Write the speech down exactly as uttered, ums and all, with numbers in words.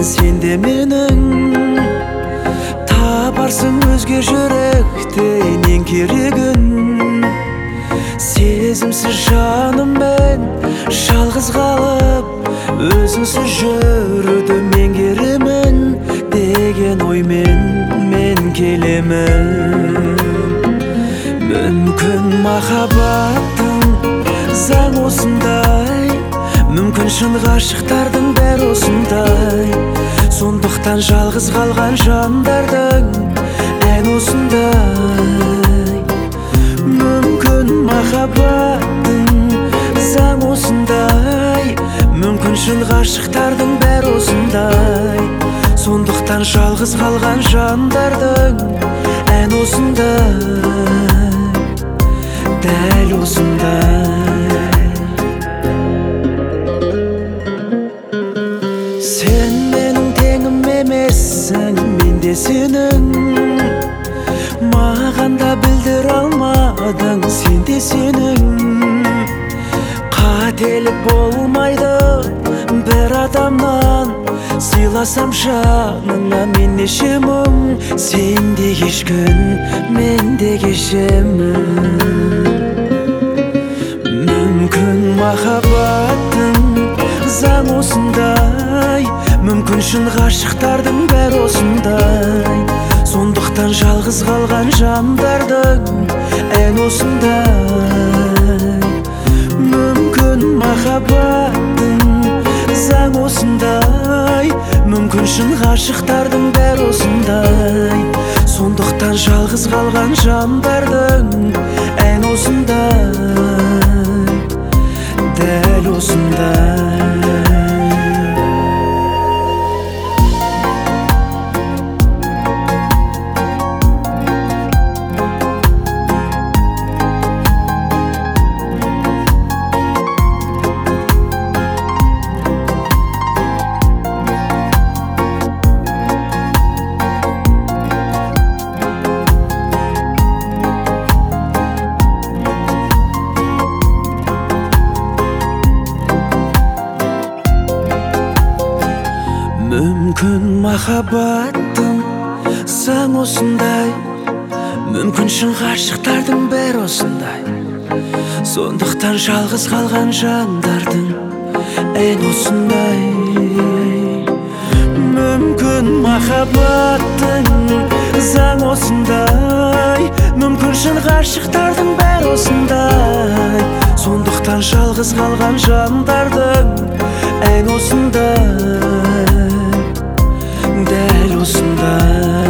сенде менің, табарсың өзге жүректен ең керегін. Сезімсіз жаныммен жалғыз қалып, өзіңсіз жүруді меңгеремін деген оймен мен келемін. Мүмкін махаббаттың заң осындай, мүмкін шын ғашықтардың бәрі осындай. Сондықтан жалғыз қалған жандардың ән осындай. Мүмкін махаббаттың заң осындай, мүмкін шын ғашықтардың бәрі осындай. Сондықтан жалғыз қалған жандардың ән осындай, дәл осындай. Сен менің теңім емессің, мен де сенің. Маған да білдір алмадың, сен де сенің. Қателік болмайды бір адамнан, сыйласам жаныңа мен неше мұң. Сен де кешкін, мен де кешемін. Мүмкін махаббаттың заң осындай, мүмкін шын ғашықтардың бәрі осындай. Сондықтан жалғыз қалған жандардың ән осындай. Мүмкін махаббаттың заң осындай, мүмкін шын ғашықтардың бәрі осындай. Сондықтан жалғыз қалған жандардың ән осындай, дәл осындай. Мүмкін махаббаттың заң осындай, мүмкін шын ғашықтардың бәрі осындай. Сондықтан жалғыз қалған жандардың ән осындай. Мүмкін махаббаттың заң осындай, мүмкін шын ғашықтардың бәрі осындай. Сондықтан жалғыз қалған жандардың ән осындай, дәл осындай.